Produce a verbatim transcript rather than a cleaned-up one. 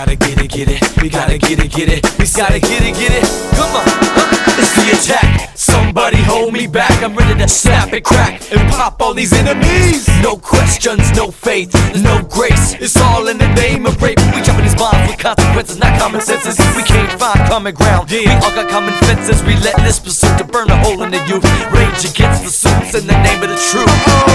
gotta get it, get it. We gotta get it, get it. We gotta get it, get it. Come on, it's the attack. Somebody hold me back. I'm ready to snap and crack and pop all these enemies. No questions, no faith, no grace. It's all in the name of rape. We jumping these bombs with consequences, not common senses. We can't find common ground. We all got common fences. Relentless pursuit to burn a hole in the youth. Rage against the suits in the name of the truth.